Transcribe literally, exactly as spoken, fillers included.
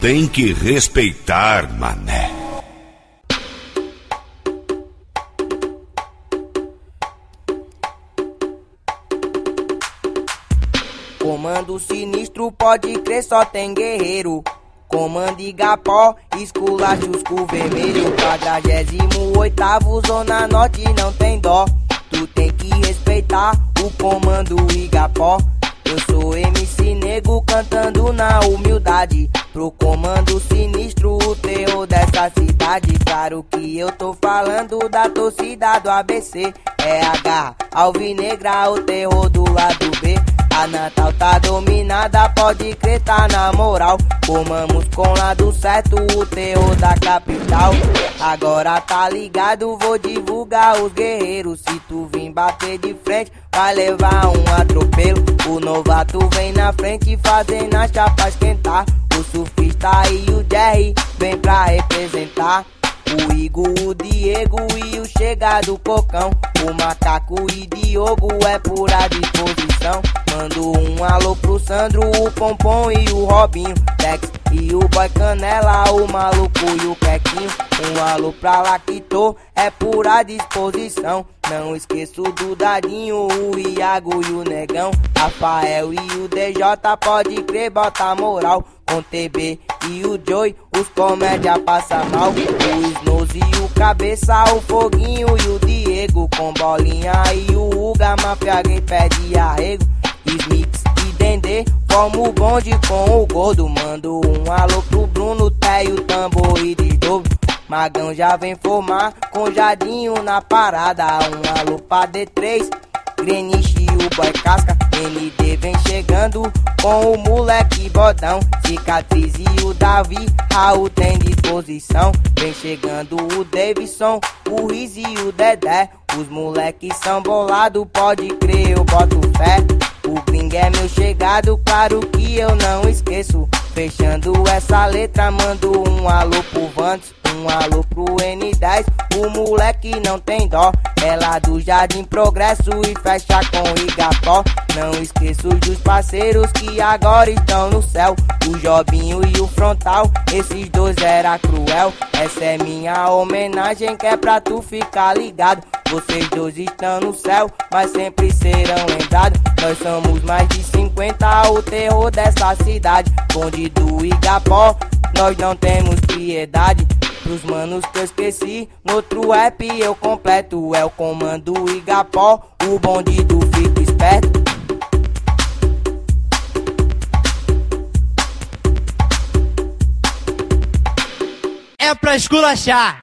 Tem que respeitar, mané. Comando sinistro, pode crer, só tem guerreiro. Comando Igapó, esculacha os cu vermelho. Quadragésimo oitavo, Zona Norte, não tem dó. Tu tem que respeitar o comando Igapó. Eu sou M C Nego cantando na humildade. Pro comando sinistro, o terror dessa cidade. Claro que eu tô falando da torcida do A B C. É a garra alvinegra, o terror do lado B. A Natal tá dominada, pode crer, tá na moral. Comamos com lado certo, o terror da capital. Agora tá ligado, vou divulgar os guerreiros. Se tu vir bater de frente, vai levar um atropelo. O novato vem na frente, fazendo a chapa esquentar. O surfista e o Jerry vem pra representar. O Igor, o Diego e o chegado Cocão. O Macaco e Diogo é pura disposição. Mando um alô pro Sandro, o Pompom e o Robinho, Tex e o Boy Canela, o Maluco e o Quequinho. Um alô pra Lacto, é pura disposição. Não esqueço do Dadinho, o Iago e o Negão. Rafael e o D J, pode crer, bota moral. Com T B e o Joey, os comédia passa mal. O Snows e o Cabeça, o Foguinho e o Diego. Com Bolinha e o Uga, Mafia Gay pede arrego. Smix e Dendê, formo o bonde com o gordo. Mando um alô pro Bruno, Teio, Tambor e Desdobro. Magão já vem formar com Jadinho na parada. Um alô pra D três, Greenwich e o Boy Casca. N D vem chegando com o moleque bodão. Cicatriz e o Davi, Raul tem disposição. Vem chegando o Davidson, o Riz e o Dedé. Os moleques são bolados, pode crer, eu boto fé. O Gring é meu chegado, claro que eu não esqueço. Fechando essa letra, mando um alô pro Vantes, um alô pro N dez. O moleque não tem dó, é lá do Jardim Progresso e fecha com Igapó. Não esqueço dos parceiros que agora estão no céu. O Jobinho e o Frontal, esses dois era cruel. Essa é minha homenagem que é pra tu ficar ligado. Vocês dois estão no céu, mas sempre serão lembrados. Nós somos mais de cinquenta, o terror dessa cidade. Bonde do Igapó, nós não temos piedade. Pros manos que eu esqueci, no outro app eu completo. É o comando Igapó, o bonde do Fica Esperto. É pra esculachar.